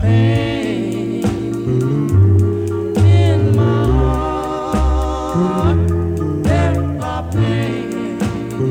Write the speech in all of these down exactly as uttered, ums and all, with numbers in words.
pain in my heart. There are pains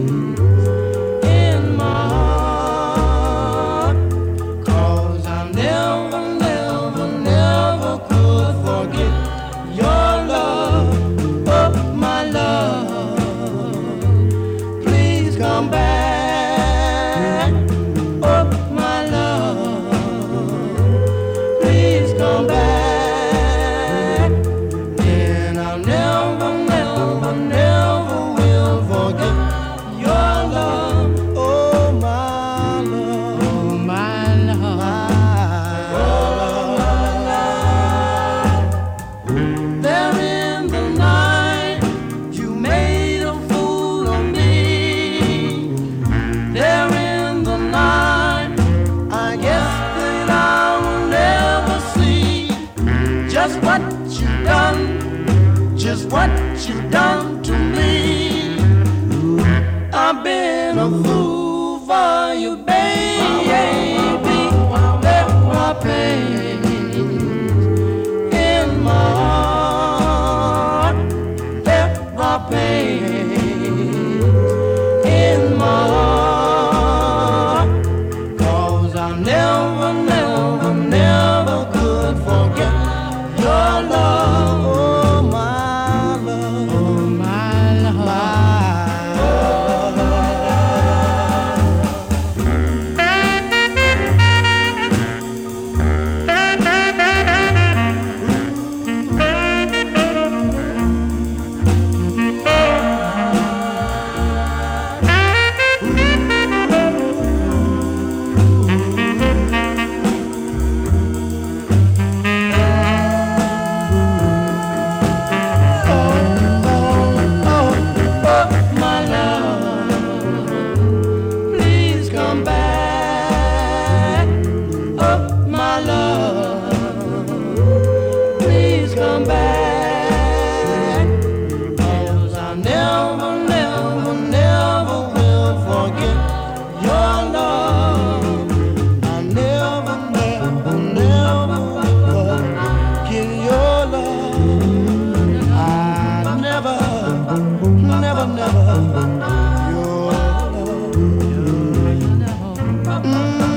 in my heart. 'Cause I never, never, never could forget your love, oh my love. Please come back, oh my love. Please come back, and I'll never, never, never will forget your love, oh my love, oh my love, oh my love. There in the night, you made a fool of me. There in the night, I guess that I will never see just what you done, just what you done to me. I've been a fool for you, baby. There are pains in my heart. There are pains in my heart. 'Cause I never, never, never could forget your love, oh my love, oh my love, my never, never, your love. Mm.